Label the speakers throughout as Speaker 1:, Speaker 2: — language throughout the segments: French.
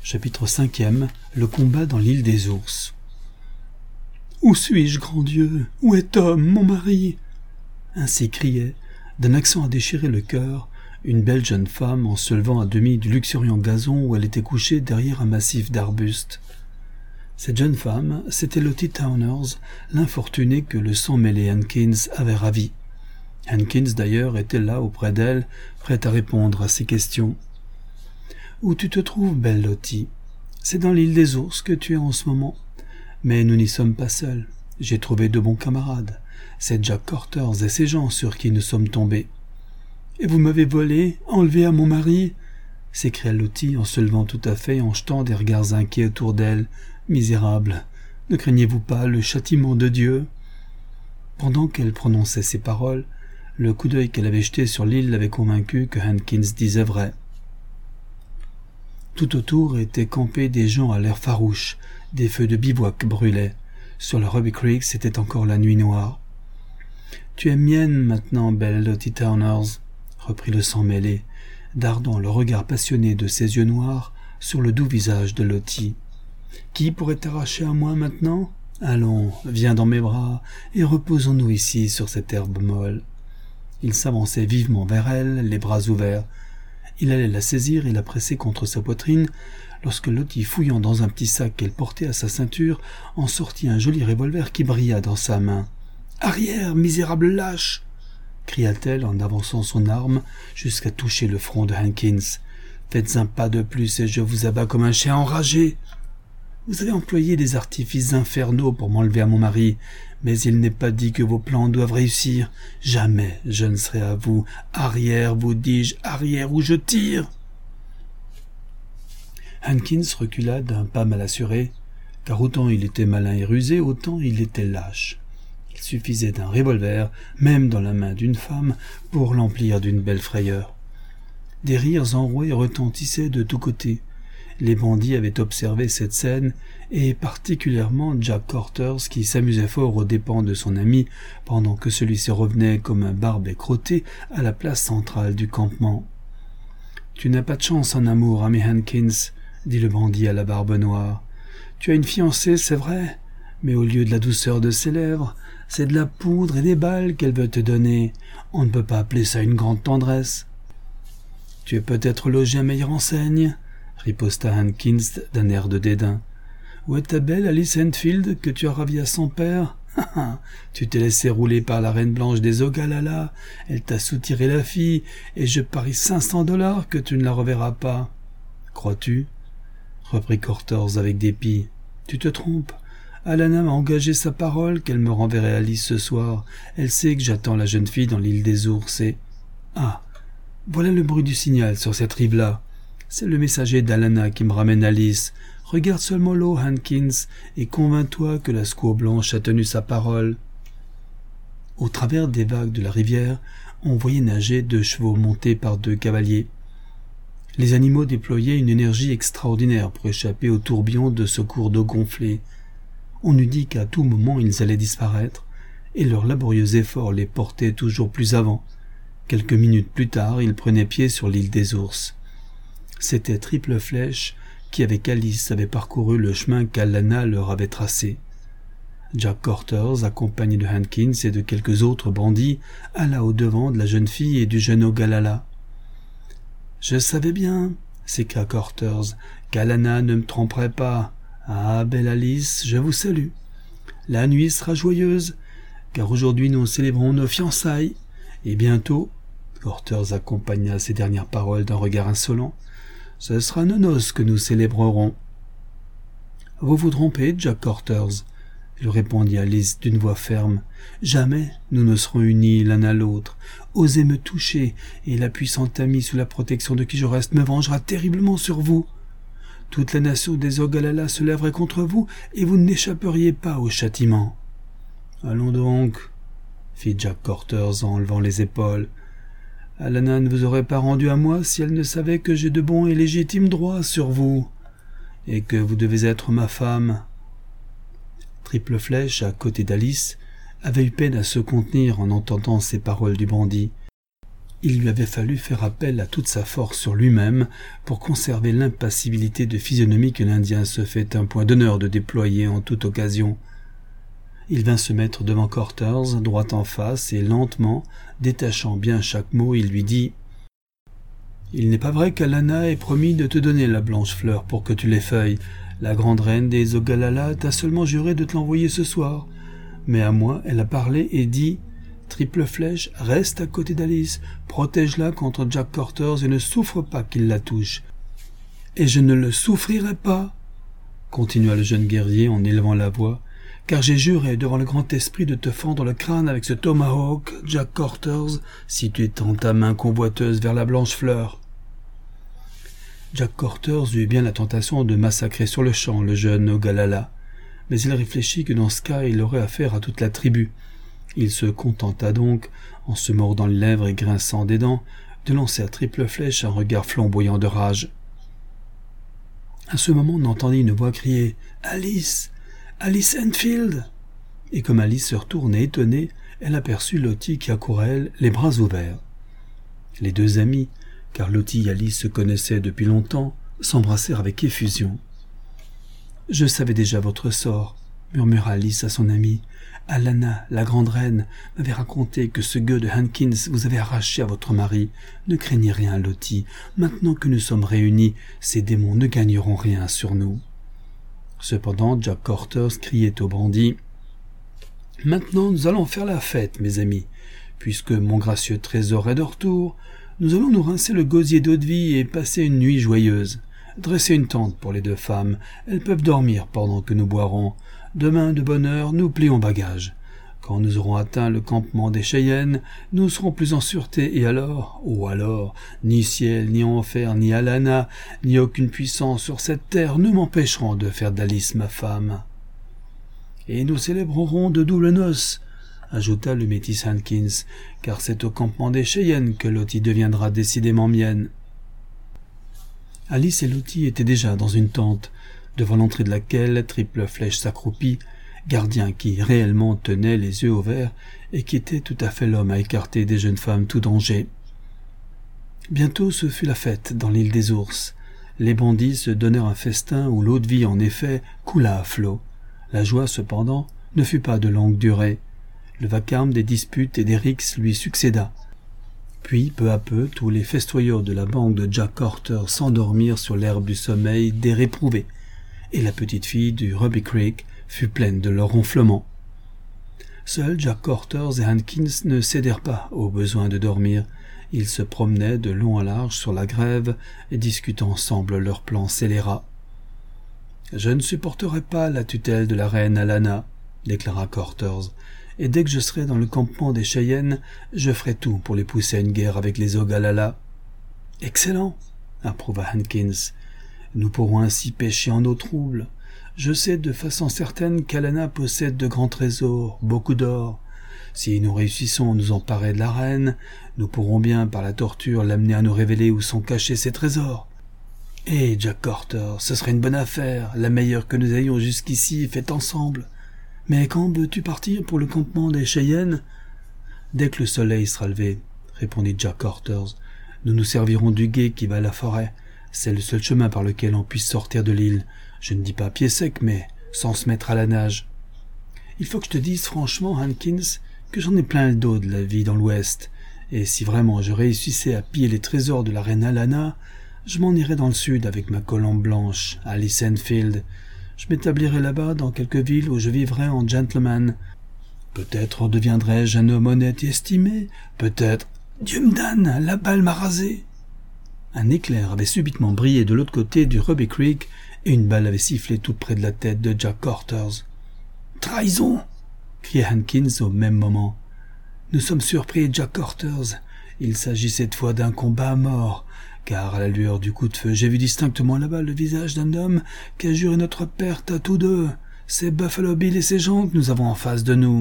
Speaker 1: Chapitre 5e. Le combat dans l'île des ours. « Où suis-je, grand Dieu? Où est Tom, mon mari ?» Ainsi criait, d'un accent à déchirer le cœur, une belle jeune femme en se levant à demi du luxuriant gazon où elle était couchée derrière un massif d'arbustes. Cette jeune femme, c'était Lottie Towners, l'infortunée que le sang mêlé Hankins avait ravie. Hankins, d'ailleurs, était là auprès d'elle, prêt à répondre à ses questions. « Où tu te trouves, belle Lottie? C'est dans l'île des ours que tu es en ce moment. Mais nous n'y sommes pas seuls. J'ai trouvé de bons camarades. C'est Jack Corters et ses gens sur qui nous sommes tombés. »« Et vous m'avez volé, enlevé à mon mari ?» s'écria Lottie en se levant tout à fait et en jetant des regards inquiets autour d'elle. « Misérable, ne craignez-vous pas le châtiment de Dieu ?» Pendant qu'elle prononçait ces paroles, le coup d'œil qu'elle avait jeté sur l'île l'avait convaincue que Hankins disait vrai. Tout autour étaient campés des gens à l'air farouche, des feux de bivouac brûlaient. Sur le Ruby Creek, c'était encore la nuit noire. « Tu es mienne maintenant, belle Lottie Towners, » reprit le sang mêlé, dardant le regard passionné de ses yeux noirs sur le doux visage de Lottie. « Qui pourrait t'arracher à moi maintenant? Allons, viens dans mes bras, et reposons-nous ici sur cette herbe molle. » Il s'avançait vivement vers elle, les bras ouverts. Il allait la saisir et la presser contre sa poitrine, lorsque Lottie, fouillant dans un petit sac qu'elle portait à sa ceinture, en sortit un joli revolver qui brilla dans sa main. « Arrière, misérable lâche !» cria-t-elle en avançant son arme jusqu'à toucher le front de Hankins. « Faites un pas de plus et je vous abats comme un chien enragé. Vous avez employé des artifices infernaux pour m'enlever à mon mari, mais il n'est pas dit que vos plans doivent réussir. Jamais je ne serai à vous. Arrière, vous dis-je, arrière ou je tire !» Hankins recula d'un pas mal assuré, car autant il était malin et rusé, autant il était lâche. Il suffisait d'un revolver, même dans la main d'une femme, pour l'emplir d'une belle frayeur. Des rires enroués retentissaient de tous côtés. Les bandits avaient observé cette scène, et particulièrement Jack Corters, qui s'amusait fort aux dépens de son ami, pendant que celui-ci revenait comme un barbet crotté à la place centrale du campement. « Tu n'as pas de chance en amour, ami Hankins, » dit le bandit à la barbe noire. « Tu as une fiancée, c'est vrai, mais au lieu de la douceur de ses lèvres, c'est de la poudre et des balles qu'elle veut te donner. On ne peut pas appeler ça une grande tendresse. »« Tu es peut-être logé à meilleure enseigne ?» riposta Hankins d'un air de dédain. « Où est ta belle Alice Enfield que tu as ravie à son père? Tu t'es laissé rouler par la reine blanche des Ogallala, elle t'a soutiré la fille, et je parie $500 que tu ne la reverras pas. »« Crois-tu » reprit Corters avec dépit. « Tu te trompes. Alana m'a engagé sa parole qu'elle me renverrait Alice ce soir. Elle sait que j'attends la jeune fille dans l'île des ours et... Ah, voilà le bruit du signal sur cette rive-là. C'est le messager d'Alana qui me ramène Alice. Regarde seulement l'eau, Hankins, et convainc-toi que la squaw blanche a tenu sa parole. » Au travers des vagues de la rivière, on voyait nager 2 chevaux montés par 2 cavaliers. Les animaux déployaient une énergie extraordinaire pour échapper au tourbillon de ce cours d'eau gonflé. On eût dit qu'à tout moment ils allaient disparaître, et leurs laborieux efforts les portaient toujours plus avant. Quelques minutes plus tard, ils prenaient pied sur l'île des ours. C'était Triple Flèche qui, avec Alice, avait parcouru le chemin qu'Alana leur avait tracé. Jack Corters, accompagné de Hankins et de quelques autres bandits, alla au-devant de la jeune fille et du jeune Ogallala. « Je savais bien, » s'écria Corters, « qu'Alana ne me tromperait pas. Ah, belle Alice, je vous salue. La nuit sera joyeuse, car aujourd'hui nous célébrons nos fiançailles, et bientôt, » Corters accompagna ces dernières paroles d'un regard insolent, « ce sera nos noces que nous célébrerons. »« Vous vous trompez, Jack Corters, » lui répondit Alice d'une voix ferme. « Jamais nous ne serons unis l'un à l'autre. Osez me toucher, et la puissante amie sous la protection de qui je reste me vengera terriblement sur vous. Toute la nation des Ogallala se lèverait contre vous, et vous n'échapperiez pas au châtiment. »« Allons donc, » fit Jack Corters en levant les épaules. « Alana ne vous aurait pas rendu à moi si elle ne savait que j'ai de bons et légitimes droits sur vous, et que vous devez être ma femme. » Triple Flèche, à côté d'Alice, avait eu peine à se contenir en entendant ces paroles du bandit. Il lui avait fallu faire appel à toute sa force sur lui-même pour conserver l'impassibilité de physionomie que l'Indien se fait un point d'honneur de déployer en toute occasion. Il vint se mettre devant Corters, droit en face, et lentement, détachant bien chaque mot, il lui dit « Il n'est pas vrai qu'Alana ait promis de te donner la blanche fleur pour que tu l'effeuilles. La grande reine des Ogallala t'a seulement juré de te l'envoyer ce soir. Mais à moi, elle a parlé et dit « Triple Flèche, reste à côté d'Alice, protège-la contre Jack Corters et ne souffre pas qu'il la touche. »« Et je ne le souffrirai pas, » continua le jeune guerrier en élevant la voix, « car j'ai juré devant le grand esprit de te fendre le crâne avec ce tomahawk, Jack Corters, si tu étends ta main convoiteuse vers la blanche fleur. » Jack Corters eut bien la tentation de massacrer sur le champ le jeune Ogallala, mais il réfléchit que dans ce cas il aurait affaire à toute la tribu. Il se contenta donc, en se mordant les lèvres et grinçant des dents, de lancer à Triple Flèche un regard flamboyant de rage. À ce moment, on entendit une voix crier « Alice! Alice Enfield !» Et comme Alice se retournait étonnée, elle aperçut Lottie qui accourait à elle, les bras ouverts. Les deux amis, car Lottie et Alice se connaissaient depuis longtemps, s'embrassèrent avec effusion. « Je savais déjà votre sort, » murmura Alice à son amie. « Alana, la grande reine, m'avait raconté que ce gueux de Hankins vous avait arraché à votre mari. Ne craignez rien, Lottie. Maintenant que nous sommes réunis, ces démons ne gagneront rien sur nous. » Cependant, Jack Corters criait aux bandits « Maintenant, nous allons faire la fête, mes amis. Puisque mon gracieux trésor est de retour, nous allons nous rincer le gosier d'eau-de-vie et passer une nuit joyeuse. Dressez une tente pour les deux femmes. Elles peuvent dormir pendant que nous boirons. Demain, de bonne heure, nous plions bagages. Quand nous aurons atteint le campement des Cheyennes, nous serons plus en sûreté, et alors, oh alors, ni ciel, ni enfer, ni Alana, ni aucune puissance sur cette terre ne m'empêcheront de faire d'Alice ma femme. Et nous célébrerons de doubles noces, ajouta le métis Hankins, car c'est au campement des Cheyennes que Lottie deviendra décidément mienne. Alice et Lottie étaient déjà dans une tente, devant l'entrée de laquelle Triple Flèche s'accroupit, gardien qui réellement tenait les yeux ouverts et qui était tout à fait l'homme à écarter des jeunes femmes tout danger. Bientôt ce fut la fête dans l'île des ours. Les bandits se donnèrent un festin où l'eau-de-vie en effet coula à flot. La joie cependant ne fut pas de longue durée. Le vacarme des disputes et des rixes lui succéda. Puis, peu à peu, tous les festoyeurs de la bande de Jack Corters s'endormirent sur l'herbe du sommeil des réprouvés, et la petite fille du Ruby Creek fut pleine de leurs ronflements. Seuls Jack Corters et Hankins ne cédèrent pas au besoin de dormir. Ils se promenaient de long à large sur la grève et discutant ensemble leurs plans scélérats. « Je ne supporterai pas la tutelle de la reine Alana, » déclara Corters, « et dès que je serai dans le campement des Cheyennes, je ferai tout pour les pousser à une guerre avec les Ogallala. »« Excellent !» approuva Hankins. « Nous pourrons ainsi pêcher en eau trouble. Je sais de façon certaine qu'Alana possède de grands trésors, beaucoup d'or. Si nous réussissons à nous emparer de la reine, nous pourrons bien, par la torture, l'amener à nous révéler où sont cachés ses trésors. Eh, Jack Corter, ce serait une bonne affaire, la meilleure que nous ayons jusqu'ici faite ensemble. Mais quand veux-tu partir pour le campement des Cheyennes ? » ?»« Dès que le soleil sera levé, » répondit Jack Corters. « Nous nous servirons du gué qui va à la forêt. C'est le seul chemin par lequel on puisse sortir de l'île. Je ne dis pas pied sec, mais sans se mettre à la nage. Il faut que je te dise franchement, Hankins, que j'en ai plein le dos de la vie dans l'Ouest, et si vraiment je réussissais à piller les trésors de la reine Alana, je m'en irais dans le sud avec ma colombe blanche, Alice Enfield. Je m'établirais là-bas dans quelque ville où je vivrais en gentleman. Peut-être deviendrais-je un homme honnête et estimé, peut-être... Dieu me damne, la balle m'a rasé. Un éclair avait subitement brillé de l'autre côté du Ruby Creek et une balle avait sifflé tout près de la tête de Jack Corters. « Trahison !» cria Hankins au même moment. « Nous sommes surpris, Jack Corters. Il s'agit cette fois d'un combat à mort, car à la lueur du coup de feu, j'ai vu distinctement là-bas le visage d'un homme qui a juré notre perte à tous deux. C'est Buffalo Bill et ses gens que nous avons en face de nous. »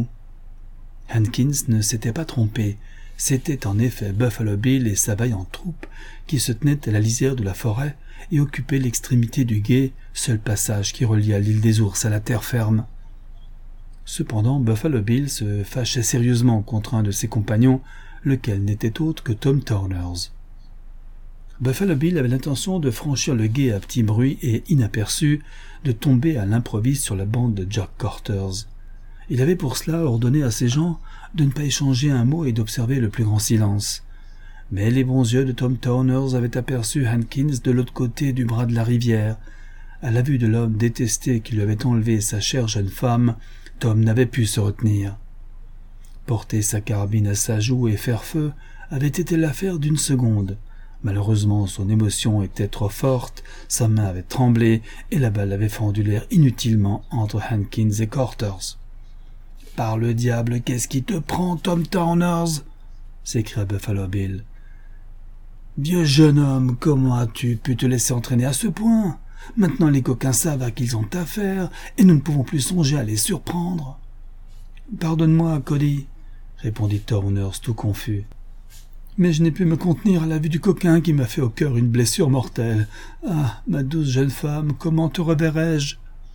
Speaker 1: Hankins ne s'était pas trompé. C'était en effet Buffalo Bill et sa vaillante troupe qui se tenaient à la lisière de la forêt et occupaient l'extrémité du gué, seul passage qui reliait l'île des ours à la terre ferme. Cependant, Buffalo Bill se fâchait sérieusement contre un de ses compagnons, lequel n'était autre que Tom Turners. Buffalo Bill avait l'intention de franchir le gué à petit bruit et, inaperçu, de tomber à l'improviste sur la bande de Jack Carters. Il avait pour cela ordonné à ses gens de ne pas échanger un mot et d'observer le plus grand silence. Mais les bons yeux de Tom Turners avaient aperçu Hankins de l'autre côté du bras de la rivière. À la vue de l'homme détesté qui lui avait enlevé sa chère jeune femme, Tom n'avait pu se retenir. Porter sa carabine à sa joue et faire feu avait été l'affaire d'une seconde. Malheureusement, son émotion était trop forte, sa main avait tremblé et la balle avait fendu l'air inutilement entre Hankins et Carters. « Par le diable, qu'est-ce qui te prend, Tom Turners ?» s'écria Buffalo Bill. « Vieux jeune homme, comment as-tu pu te laisser entraîner à ce point ? Maintenant les coquins savent à qui ils ont affaire et nous ne pouvons plus songer à les surprendre. »« Pardonne-moi, Cody, » répondit Turners tout confus. Mais je n'ai pu me contenir à la vue du coquin qui m'a fait au cœur une blessure mortelle. Ah, ma douce jeune femme, comment te reverrai-je ?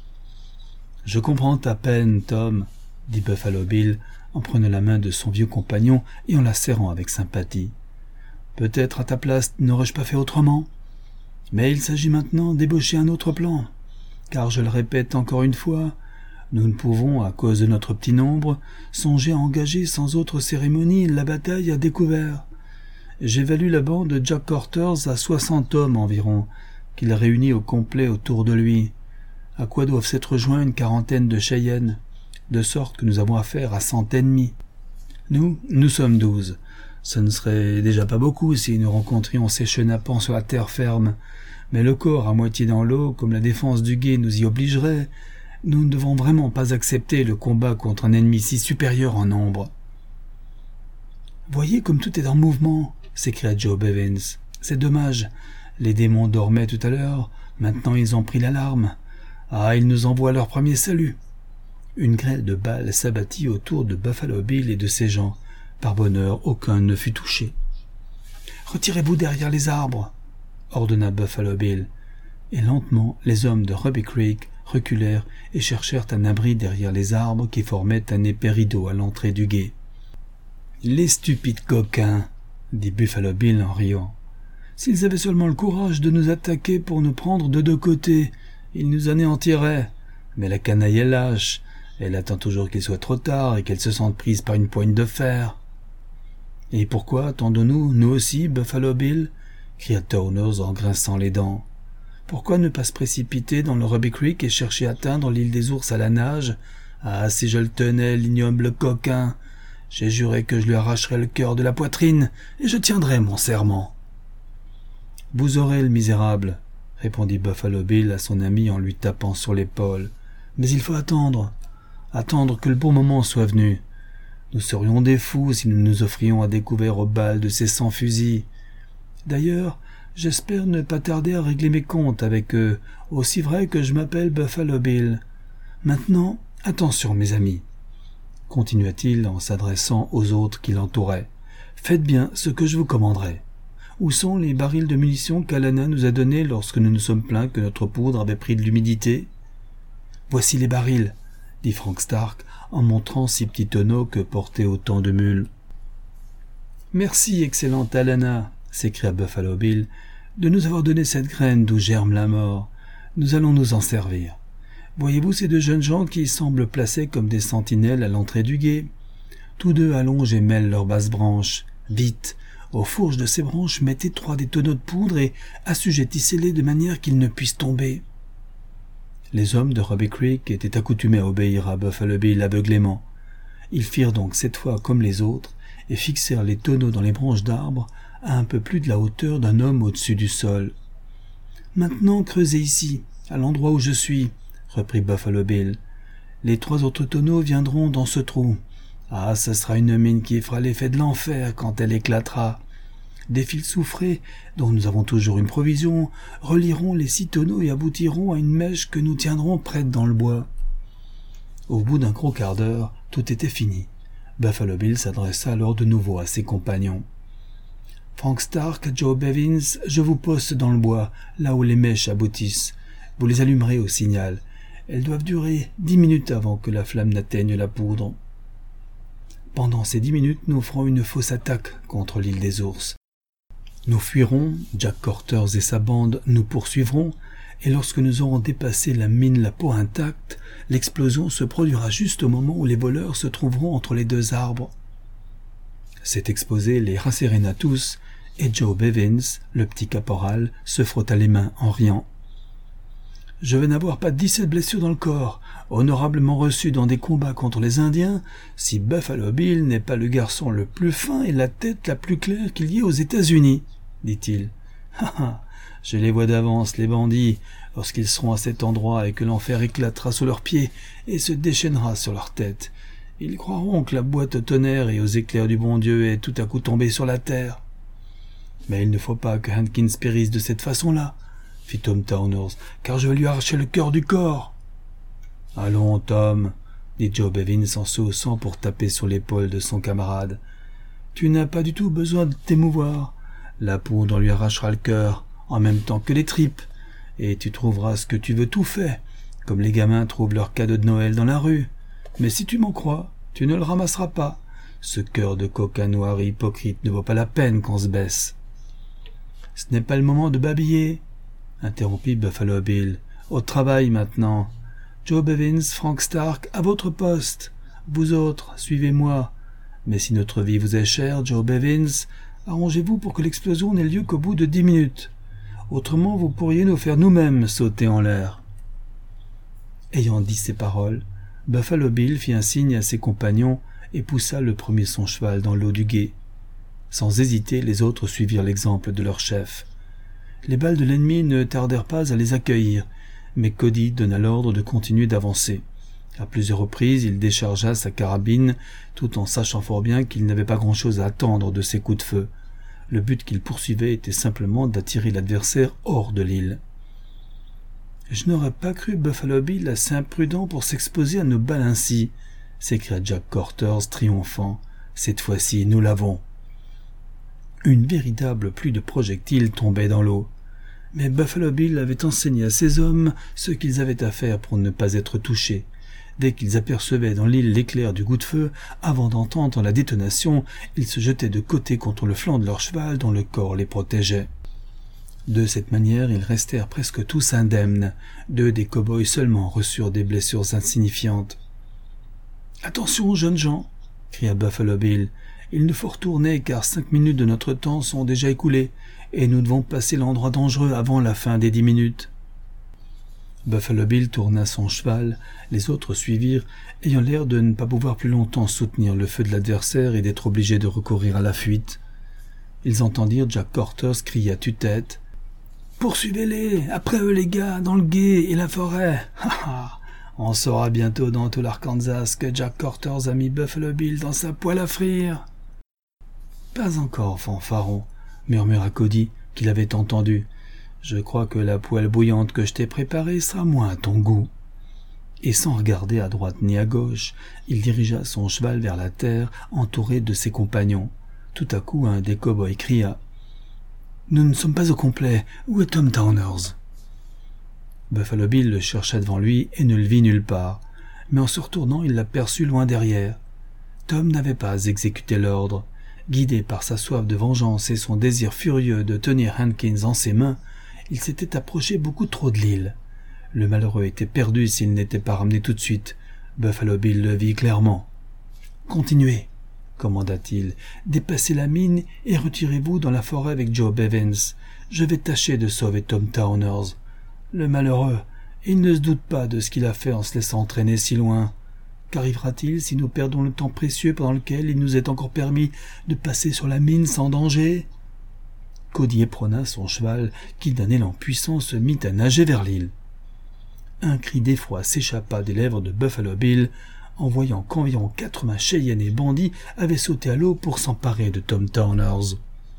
Speaker 1: Je comprends ta peine, Tom, dit Buffalo Bill, en prenant la main de son vieux compagnon et en la serrant avec sympathie. Peut-être à ta place n'aurais-je pas fait autrement. Mais il s'agit maintenant d'ébaucher un autre plan. Car je le répète encore une fois, nous ne pouvons, à cause de notre petit nombre, songer à engager sans autre cérémonie la bataille à découvert. J'évalue la bande de Jack Carters à 60 hommes environ, qu'il réunit au complet autour de lui, à quoi doivent s'être joints une quarantaine de Cheyennes, de sorte que nous avons affaire à 100 ennemis. Nous sommes 12. Ce ne serait déjà pas beaucoup si nous rencontrions ces chenapans sur la terre ferme, mais le corps à moitié dans l'eau, comme la défense du gué nous y obligerait, nous ne devons vraiment pas accepter le combat contre un ennemi si supérieur en nombre. « Voyez comme tout est en mouvement !» s'écria Joe Bevins. « C'est dommage. Les démons dormaient tout à l'heure. Maintenant ils ont pris l'alarme. Ah, ils nous envoient leur premier salut. » Une grêle de balles s'abattit autour de Buffalo Bill et de ses gens. Par bonheur, aucun ne fut touché. « Retirez-vous derrière les arbres !» ordonna Buffalo Bill. Et lentement, les hommes de Ruby Creek reculèrent et cherchèrent un abri derrière les arbres qui formaient un épais rideau à l'entrée du gué. « Les stupides coquins !» dit Buffalo Bill en riant. « S'ils avaient seulement le courage de nous attaquer pour nous prendre de deux côtés, ils nous anéantiraient. Mais la canaille est lâche. Elle attend toujours qu'il soit trop tard et qu'elle se sente prise par une poigne de fer. »« Et pourquoi attendons-nous, nous aussi, Buffalo Bill ?» cria Turners en grinçant les dents. « Pourquoi ne pas se précipiter dans le Ruby Creek et chercher à atteindre l'île des ours à la nage ? Ah, si je le tenais, l'ignoble coquin ! J'ai juré que je lui arracherais le cœur de la poitrine, et je tiendrai mon serment. »« Vous aurez, le misérable, » répondit Buffalo Bill à son ami en lui tapant sur l'épaule. « Mais il faut attendre que le bon moment soit venu. Nous serions des fous si nous nous offrions à découvert aux balles de ces 100 fusils. D'ailleurs, j'espère ne pas tarder à régler mes comptes avec eux, aussi vrai que je m'appelle Buffalo Bill. Maintenant, attention, mes amis. » continua-t-il en s'adressant aux autres qui l'entouraient. « Faites bien ce que je vous commanderai. Où sont les barils de munitions qu'Alana nous a donnés lorsque nous nous sommes plaints que notre poudre avait pris de l'humidité ? »« Voici les barils, » dit Frank Stark en montrant 6 petits tonneaux que portaient autant de mules. « Merci, excellente Alana, » s'écria Buffalo Bill, « de nous avoir donné cette graine d'où germe la mort. Nous allons nous en servir. Voyez-vous ces 2 jeunes gens qui semblent placés comme des sentinelles à l'entrée du gué ? Tous 2 allongent et mêlent leurs basses branches. Vite, aux fourches de ces branches, mettez 3 des tonneaux de poudre et assujettissez-les de manière qu'ils ne puissent tomber. » Les hommes de Ruby Creek étaient accoutumés à obéir à Buffalo Bill aveuglément. Ils firent donc cette fois comme les autres et fixèrent les tonneaux dans les branches d'arbres à un peu plus de la hauteur d'un homme au-dessus du sol. « Maintenant, creusez ici, à l'endroit où je suis, » reprit Buffalo Bill. « Les 3 autres tonneaux viendront dans ce trou. Ah, ce sera une mine qui fera l'effet de l'enfer quand elle éclatera. Des fils soufrés, dont nous avons toujours une provision, relieront les 6 tonneaux et aboutiront à une mèche que nous tiendrons prête dans le bois. » Au bout d'un gros quart d'heure, tout était fini. Buffalo Bill s'adressa alors de nouveau à ses compagnons. « Frank Stark, Joe Bevins, je vous poste dans le bois, là où les mèches aboutissent. Vous les allumerez au signal. Elles doivent durer 10 minutes avant que la flamme n'atteigne la poudre. » « Pendant ces 10 minutes, nous ferons une fausse attaque contre l'île des ours. Nous fuirons, Jack Corters et sa bande nous poursuivront, et lorsque nous aurons dépassé la mine la peau intacte, l'explosion se produira juste au moment où les voleurs se trouveront entre les deux arbres. » Cet exposé les rasséréna tous, et Joe Bevins, le petit caporal, se frotta les mains en riant. « Je vais n'avoir pas 17 blessures dans le corps, honorablement reçues dans des combats contre les Indiens, si Buffalo Bill n'est pas le garçon le plus fin et la tête la plus claire qu'il y ait aux États-Unis, dit-il. Je les vois d'avance, les bandits, lorsqu'ils seront à cet endroit et que l'enfer éclatera sous leurs pieds et se déchaînera sur leur tête. Ils croiront que la boîte au tonnerre et aux éclairs du bon Dieu est tout à coup tombée sur la terre. Mais il ne faut pas que Hankins périsse de cette façon-là, fit Tom Towners, car je vais lui arracher le cœur du corps. Allons, Tom, dit Joe Bevins en se haussant pour taper sur l'épaule de son camarade. Tu n'as pas du tout besoin de t'émouvoir. La poudre lui arrachera le cœur, en même temps que les tripes, et tu trouveras ce que tu veux tout fait, comme les gamins trouvent leur cadeau de Noël dans la rue. Mais si tu m'en crois, tu ne le ramasseras pas. Ce cœur de coquin noir et hypocrite ne vaut pas la peine qu'on se baisse. « Ce n'est pas le moment de babiller, » interrompit Buffalo Bill. « Au travail maintenant. Joe Bevins, Frank Stark, à votre poste. Vous autres, suivez-moi. Mais si notre vie vous est chère, Joe Bevins, arrangez-vous pour que l'explosion n'ait lieu qu'au bout de 10 minutes. Autrement, vous pourriez nous faire nous-mêmes sauter en l'air. » Ayant dit ces paroles, Buffalo Bill fit un signe à ses compagnons et poussa le premier son cheval dans l'eau du gué. Sans hésiter, les autres suivirent l'exemple de leur chef. Les balles de l'ennemi ne tardèrent pas à les accueillir, mais Cody donna l'ordre de continuer d'avancer. À plusieurs reprises, il déchargea sa carabine, tout en sachant fort bien qu'il n'avait pas grand-chose à attendre de ses coups de feu. Le but qu'il poursuivait était simplement d'attirer l'adversaire hors de l'île. « Je n'aurais pas cru Buffalo Bill assez imprudent pour s'exposer à nos balles ainsi, » s'écria Jack Corters triomphant. « Cette fois-ci, nous l'avons. » Une véritable pluie de projectiles tombait dans l'eau. Mais Buffalo Bill avait enseigné à ses hommes ce qu'ils avaient à faire pour ne pas être touchés. Dès qu'ils apercevaient dans l'île l'éclair du coup de feu, avant d'entendre la détonation, ils se jetaient de côté contre le flanc de leur cheval dont le corps les protégeait. De cette manière, ils restèrent presque tous indemnes. 2 des cow-boys seulement reçurent des blessures insignifiantes. « Attention, jeunes gens !» cria Buffalo Bill. « Il nous faut retourner car 5 minutes de notre temps sont déjà écoulées et nous devons passer l'endroit dangereux avant la fin des 10 minutes. » Buffalo Bill tourna son cheval, les autres suivirent, ayant l'air de ne pas pouvoir plus longtemps soutenir le feu de l'adversaire et d'être obligés de recourir à la fuite. Ils entendirent Jack Corters crier à tue-tête. « Poursuivez-les, après eux les gars, dans le gué et la forêt. On saura bientôt dans tout l'Arkansas que Jack Corters a mis Buffalo Bill dans sa poêle à frire. »« Pas encore, fanfaron, » murmura Cody, qui l'avait entendu. « Je crois que la poêle bouillante que je t'ai préparée sera moins à ton goût. » Et sans regarder à droite ni à gauche, il dirigea son cheval vers la terre, entouré de ses compagnons. Tout à coup, un des cow-boys cria. « Nous ne sommes pas au complet. Où est Tom Towners ?» Buffalo Bill le chercha devant lui et ne le vit nulle part, mais en se retournant, il l'aperçut loin derrière. Tom n'avait pas exécuté l'ordre. Guidé par sa soif de vengeance et son désir furieux de tenir Hankins en ses mains, il s'était approché beaucoup trop de l'île. Le malheureux était perdu s'il n'était pas ramené tout de suite. Buffalo Bill le vit clairement. « Continuez !» commanda-t-il. « Dépassez la mine et retirez-vous dans la forêt avec Joe Bevins. Je vais tâcher de sauver Tom Towners. Le malheureux, il ne se doute pas de ce qu'il a fait en se laissant traîner si loin. Qu'arrivera-t-il si nous perdons le temps précieux pendant lequel il nous est encore permis de passer sur la mine sans danger ?» Cody éperonna son cheval qui, d'un élan puissant, se mit à nager vers l'île. Un cri d'effroi s'échappa des lèvres de Buffalo Bill en voyant qu'environ 80 Cheyennes et bandits avaient sauté à l'eau pour s'emparer de Tom Towners.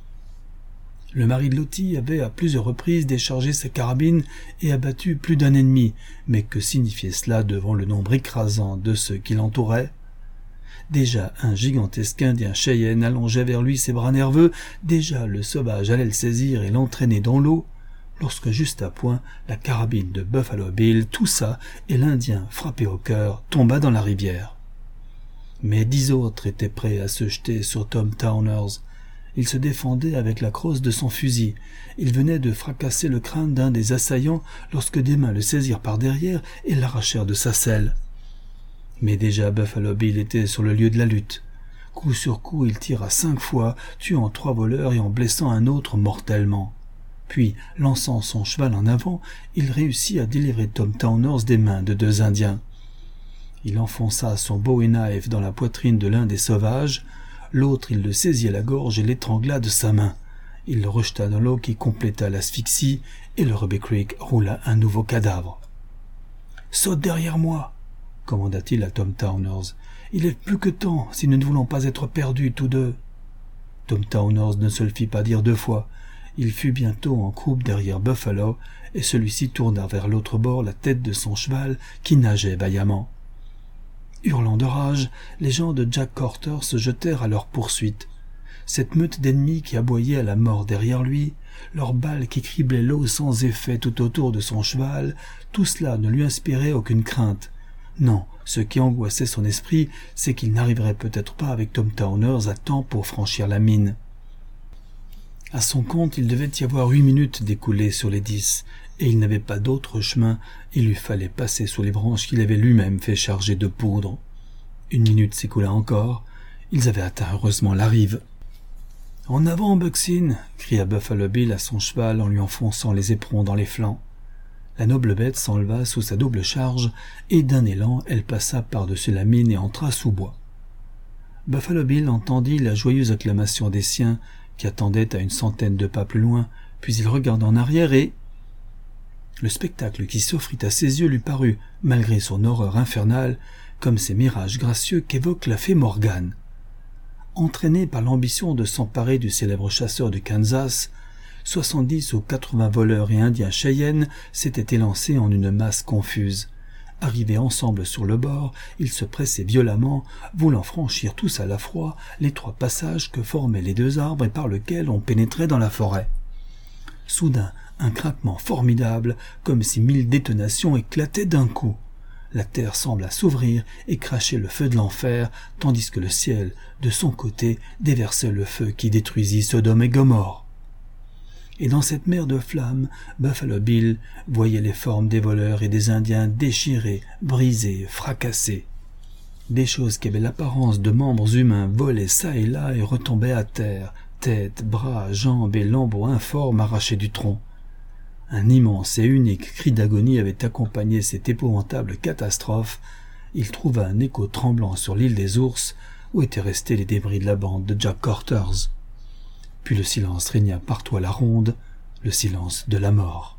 Speaker 1: Le mari de Lottie avait à plusieurs reprises déchargé sa carabine et abattu plus d'un ennemi, mais que signifiait cela devant le nombre écrasant de ceux qui l'entouraient? Déjà un gigantesque indien Cheyenne allongeait vers lui ses bras nerveux, déjà le sauvage allait le saisir et l'entraîner dans l'eau, lorsque juste à point la carabine de Buffalo Bill toussa et l'Indien, frappé au cœur, tomba dans la rivière. Mais 10 autres étaient prêts à se jeter sur Tom Towers. Il se défendait avec la crosse de son fusil. Il venait de fracasser le crâne d'un des assaillants lorsque des mains le saisirent par derrière et l'arrachèrent de sa selle. Mais déjà Buffalo Bill était sur le lieu de la lutte. Coup sur coup, il tira 5 fois, tuant 3 voleurs et en blessant un autre mortellement. Puis, lançant son cheval en avant, il réussit à délivrer Tom Towers des mains de 2 Indiens. Il enfonça son bowie knife dans la poitrine de l'un des sauvages. L'autre, il le saisit à la gorge et l'étrangla de sa main. Il le rejeta dans l'eau qui compléta l'asphyxie et le Ruby Creek roula un nouveau cadavre. « Saute derrière moi !» commanda-t-il à Tom Towers. « Il est plus que temps, si nous ne voulons pas être perdus tous deux. » Tom Towers ne se le fit pas dire 2 fois. Il fut bientôt en croupe derrière Buffalo, et celui-ci tourna vers l'autre bord la tête de son cheval qui nageait vaillamment. Hurlant de rage, les gens de Jack Carter se jetèrent à leur poursuite. Cette meute d'ennemis qui aboyaient à la mort derrière lui, leurs balles qui criblaient l'eau sans effet tout autour de son cheval, tout cela ne lui inspirait aucune crainte. Non, ce qui angoissait son esprit, c'est qu'il n'arriverait peut-être pas avec Tom Towers à temps pour franchir la mine. À son compte, il devait y avoir 8 minutes d'écoulées sur les 10, et il n'avait pas d'autre chemin, il lui fallait passer sous les branches qu'il avait lui-même fait charger de poudre. 1 minute s'écoula encore, ils avaient atteint heureusement la rive. « En avant, Bucksin !» cria Buffalo Bill à son cheval en lui enfonçant les éperons dans les flancs. La noble bête s'enleva sous sa double charge, et d'un élan, elle passa par-dessus la mine et entra sous bois. Buffalo Bill entendit la joyeuse acclamation des siens, qui attendaient à une centaine de pas plus loin, puis il regarda en arrière et... Le spectacle qui s'offrit à ses yeux lui parut, malgré son horreur infernale, comme ces mirages gracieux qu'évoque la fée Morgane. Entraînés par l'ambition de s'emparer du célèbre chasseur du Kansas, 70 ou 80 voleurs et indiens Cheyennes s'étaient élancés en une masse confuse. Arrivés ensemble sur le bord, ils se pressaient violemment, voulant franchir tous à la fois les 3 passages que formaient les 2 arbres et par lesquels on pénétrait dans la forêt. Soudain, un craquement formidable, comme si 1000 détonations éclataient d'un coup. La terre sembla s'ouvrir et cracher le feu de l'enfer, tandis que le ciel, de son côté, déversait le feu qui détruisit Sodome et Gomorrhe. Et dans cette mer de flammes, Buffalo Bill voyait les formes des voleurs et des Indiens déchirées, brisées, fracassées. Des choses qui avaient l'apparence de membres humains volaient çà et là et retombaient à terre, tête, bras, jambes et lambeaux informes arrachés du tronc. Un immense et unique cri d'agonie avait accompagné cette épouvantable catastrophe. Il trouva un écho tremblant sur l'île des ours, où étaient restés les débris de la bande de Jack Carters. Puis le silence régna partout à la ronde, le silence de la mort.